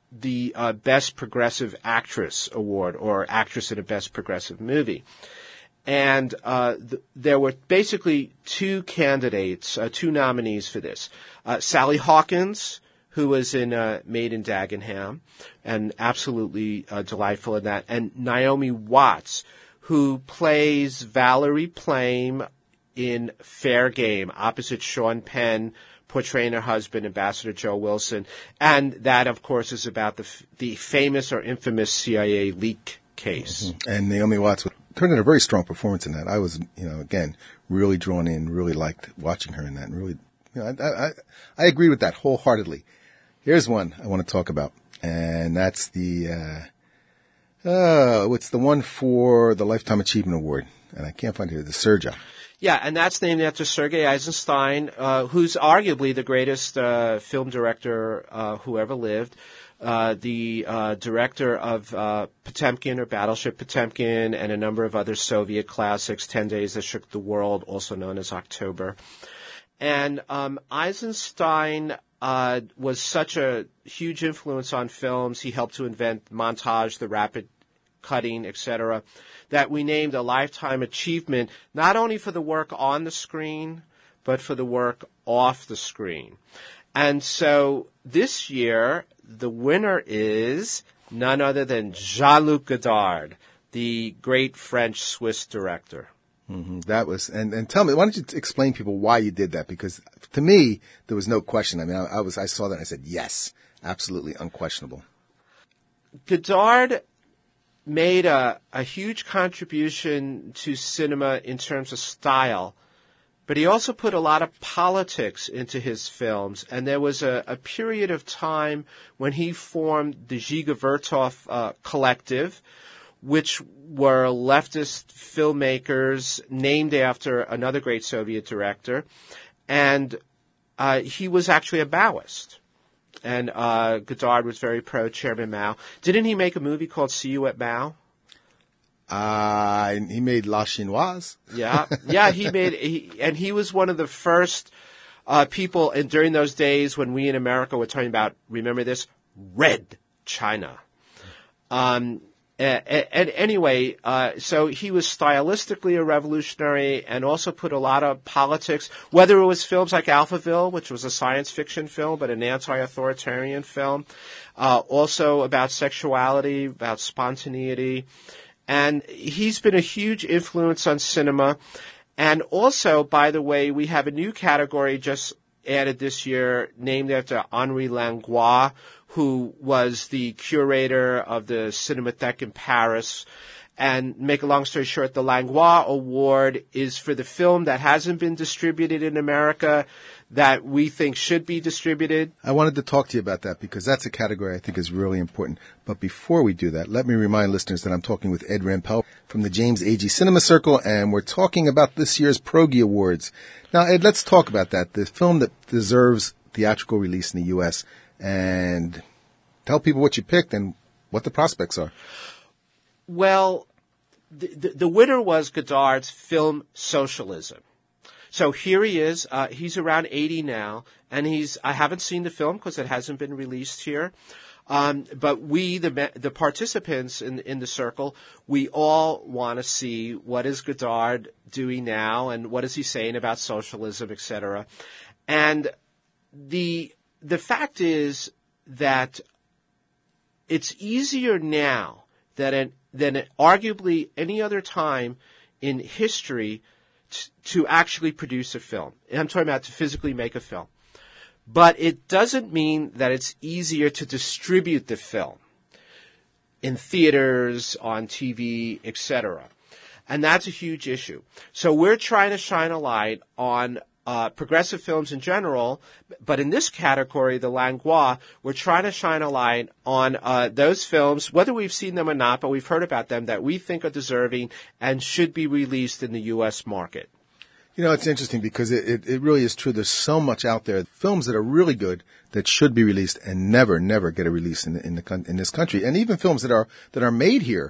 the uh, Best Progressive Actress Award, or Actress in a Best Progressive Movie. And uh, th- there were basically two candidates, uh, two nominees for this. Uh, Sally Hawkins, who was in uh, Made in Dagenham, and absolutely uh, delightful in that, and Naomi Watts, who plays Valerie Plame in Fair Game, opposite Sean Penn, portraying her husband, Ambassador Joe Wilson. And that, of course, is about the f- the famous or infamous C I A leak case. Mm-hmm. And Naomi Watts turned in a very strong performance in that. I was, you know, again, really drawn in, really liked watching her in that, and really, you know, I, I, I agree with that wholeheartedly. Here's one I want to talk about, and that's the, uh, uh, it's the one for the Lifetime Achievement Award, and I can't find it here, the Serja. Yeah, and that's named after Sergei Eisenstein, uh, who's arguably the greatest uh, film director uh, who ever lived. Uh, the uh, director of uh, Potemkin, or Battleship Potemkin, and a number of other Soviet classics, Ten Days That Shook the World, also known as October. And um, Eisenstein uh, was such a huge influence on films. He helped to invent montage, the rapid cutting, et cetera, that we named a Lifetime Achievement, not only for the work on the screen, but for the work off the screen. And so this year, the winner is none other than Jean-Luc Godard, the great French-Swiss director. Mm-hmm. That was, and, and tell me, why don't you explain to people why you did that? Because to me, there was no question. I mean, I, I was, I saw that and I said, yes, absolutely unquestionable. Godard made a, a huge contribution to cinema in terms of style, but he also put a lot of politics into his films. And there was a, a period of time when he formed the Dziga Vertov uh, Collective, which were leftist filmmakers named after another great Soviet director. And uh, he was actually a Maoist. And uh, Godard was very pro-Chairman Mao. Didn't he make a movie called See You at Mao? Uh, he made La Chinoise. Yeah, yeah, he made, he, and he was one of the first uh, people, and during those days when we in America were talking about, remember this, Red China. Um, and, and anyway, uh, so he was stylistically a revolutionary and also put a lot of politics, whether it was films like Alphaville, which was a science fiction film, but an anti-authoritarian film, uh, also about sexuality, about spontaneity. And he's been a huge influence on cinema. And also, by the way, we have a new category just added this year named after Henri Langlois, who was the curator of the Cinémathèque in Paris. And make a long story short, the Langlois Award is for the film that hasn't been distributed in America that we think should be distributed. I wanted to talk to you about that because that's a category I think is really important. But before we do that, let me remind listeners that I'm talking with Ed Rampell from the James Agee Cinema Circle, and we're talking about this year's Progi Awards. Now, Ed, let's talk about that, the film that deserves theatrical release in the U S, and tell people what you picked and what the prospects are. Well, the, the, the winner was Godard's film Socialism. So here he is. Uh, he's around eighty now, and he's. I haven't seen the film because it hasn't been released here. Um, but we, the the participants in in the circle, we all want to see what is Godard doing now, and what is he saying about socialism, et cetera. And the the fact is that it's easier now than it, than it, arguably any other time in history t- to actually produce a film. And I'm talking about to physically make a film. But it doesn't mean that it's easier to distribute the film in theaters, on T V, et cetera. And that's a huge issue. So we're trying to shine a light on uh, progressive films in general, but in this category, the Langlois, we're trying to shine a light on uh, those films, whether we've seen them or not, but we've heard about them, that we think are deserving and should be released in the U S market. You know, it's interesting because it, it, it really is true. There's so much out there, films that are really good that should be released and never, never get a release in, in, the, in this country. And even films that are that are made here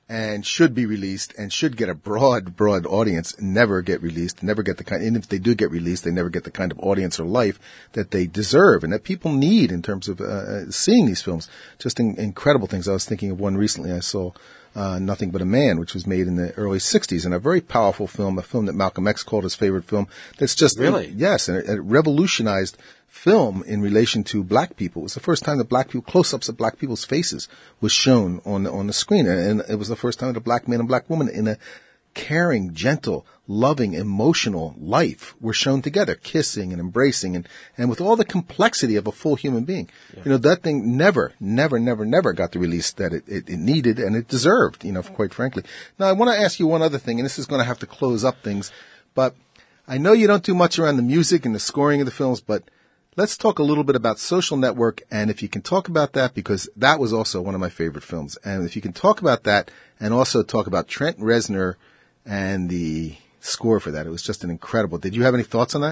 and should be released and should get a broad, broad audience, never get released, never get the kind, and if they do get released, they never get the kind of audience or life that they deserve and that people need in terms of uh, seeing these films. Just in, incredible things. I was thinking of one recently I saw, uh, Nothing But a Man, which was made in the early sixties, and a very powerful film, a film that Malcolm X called his favorite film. That's just, Really? Yes, and it, it revolutionized film in relation to black people. It was the first time that black people, close-ups of black people's faces was shown on the, on the screen. And it was the first time that a black man and black woman in a caring, gentle, loving, emotional life were shown together, kissing and embracing and, and with all the complexity of a full human being. Yeah. You know, that thing never, never, never, never got the release that it, it, it needed and it deserved, you know, quite frankly. Now, I want to ask you one other thing, and this is going to have to close up things, but I know you don't do much around the music and the scoring of the films, but let's talk a little bit about Social Network, and if you can talk about that, because that was also one of my favorite films. And if you can talk about that and also talk about Trent Reznor and the score for that. It was just an incredible. Did you have any thoughts on that?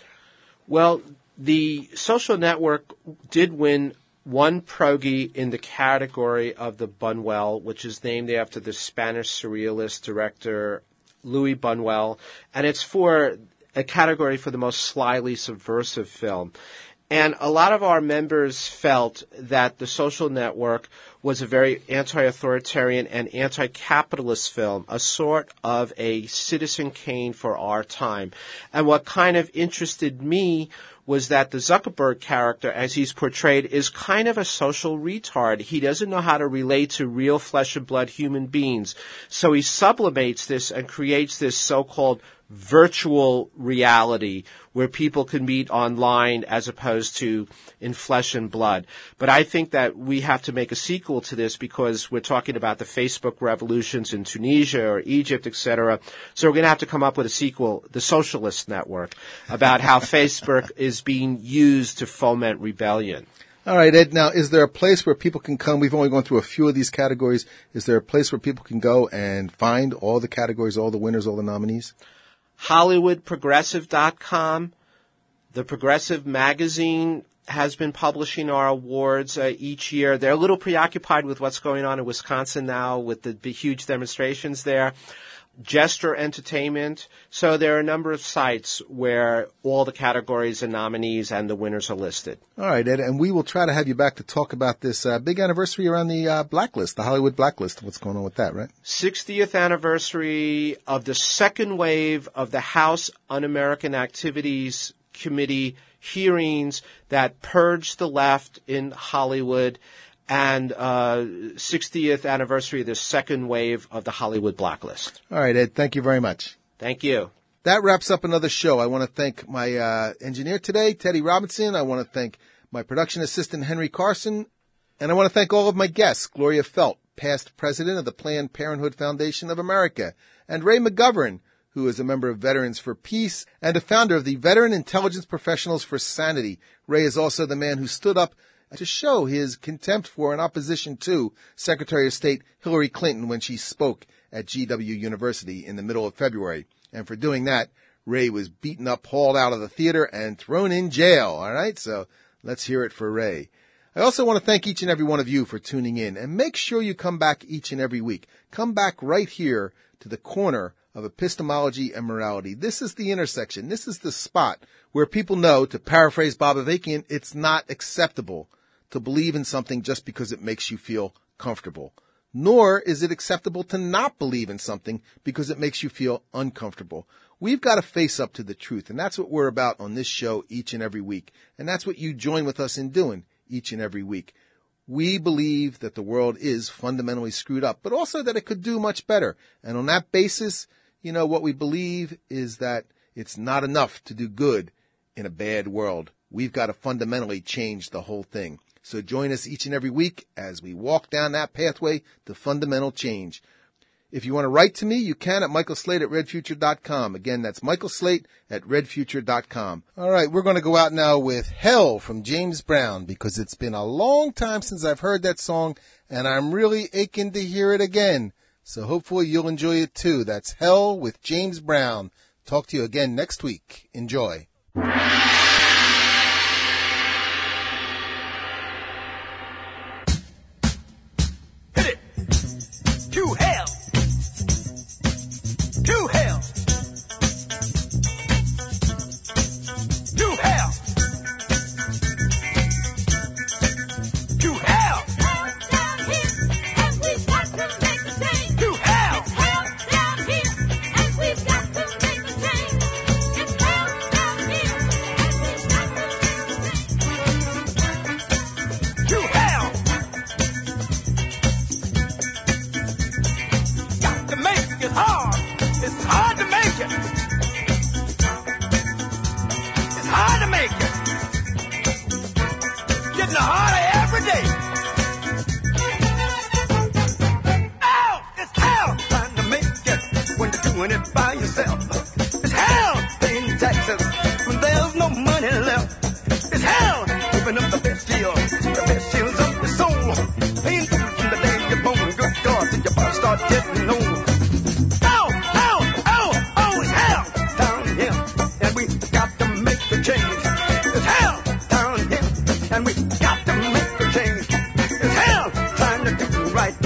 Well, the Social Network did win one Progy in the category of the Buñuel, which is named after the Spanish surrealist director Louis Buñuel, and it's for a category for the most slyly subversive film. And a lot of our members felt that The Social Network was a very anti-authoritarian and anti-capitalist film, a sort of a Citizen Kane for our time. And what kind of interested me was that the Zuckerberg character, as he's portrayed, is kind of a social retard. He doesn't know how to relate to real flesh and blood human beings. So he sublimates this and creates this so-called virtual reality where people can meet online as opposed to in flesh and blood. But I think that we have to make a sequel to this because we're talking about the Facebook revolutions in Tunisia or Egypt, et cetera. So we're going to have to come up with a sequel, The Socialist Network, about how Facebook is being used to foment rebellion. All right, Ed, now, is there a place where people can come? We've only gone through a few of these categories. Is there a place where people can go and find all the categories, all the winners, all the nominees? Hollywood Progressive dot com. The Progressive magazine has been publishing our awards uh, each year. They're a little preoccupied with what's going on in Wisconsin now with the big, huge demonstrations there. Gesture Entertainment. So there are a number of sites where all the categories and nominees and the winners are listed. All right, Ed, and we will try to have you back to talk about this uh, big anniversary around the uh, Blacklist, the Hollywood Blacklist. What's going on with that, right? sixtieth anniversary of the second wave of the House Un-American Activities Committee hearings that purged the left in Hollywood, and uh sixtieth anniversary of the second wave of the Hollywood Blacklist. All right, Ed, thank you very much. Thank you. That wraps up another show. I want to thank my uh engineer today, Teddy Robinson. I want to thank my production assistant, Henry Carson. And I want to thank all of my guests, Gloria Felt, past president of the Planned Parenthood Foundation of America, and Ray McGovern, who is a member of Veterans for Peace and a founder of the Veteran Intelligence Professionals for Sanity. Ray is also the man who stood up to show his contempt for and opposition to Secretary of State Hillary Clinton when she spoke at G W University in the middle of February. And for doing that, Ray was beaten up, hauled out of the theater, and thrown in jail. All right, so let's hear it for Ray. I also want to thank each and every one of you for tuning in, and make sure you come back each and every week. Come back right here to the corner of epistemology and morality. This is the intersection. This is the spot where people know, to paraphrase Bob Avakian, it's not acceptable to believe in something just because it makes you feel comfortable. Nor is it acceptable to not believe in something because it makes you feel uncomfortable. We've got to face up to the truth, and that's what we're about on this show each and every week. And that's what you join with us in doing each and every week. We believe that the world is fundamentally screwed up, but also that it could do much better. And on that basis, you know, what we believe is that it's not enough to do good in a bad world. We've got to fundamentally change the whole thing. So join us each and every week as we walk down that pathway to fundamental change. If you want to write to me, you can at michael slate at red future dot com. Again, that's michael slate at red future dot com. All right, we're going to go out now with Hell from James Brown, because it's been a long time since I've heard that song, and I'm really aching to hear it again. So hopefully you'll enjoy it too. That's Hell with James Brown. Talk to you again next week. Enjoy. To hell doing it by yourself. It's hell paying taxes when there's no money left. It's hell giving up the best deal, the best deals of your soul. Paying dues from the day you're born, good God, till your body start getting old. Oh, oh, oh, oh, it's hell down here, and we got to make the change. It's hell down here, and we got to make the change. It's hell trying to do right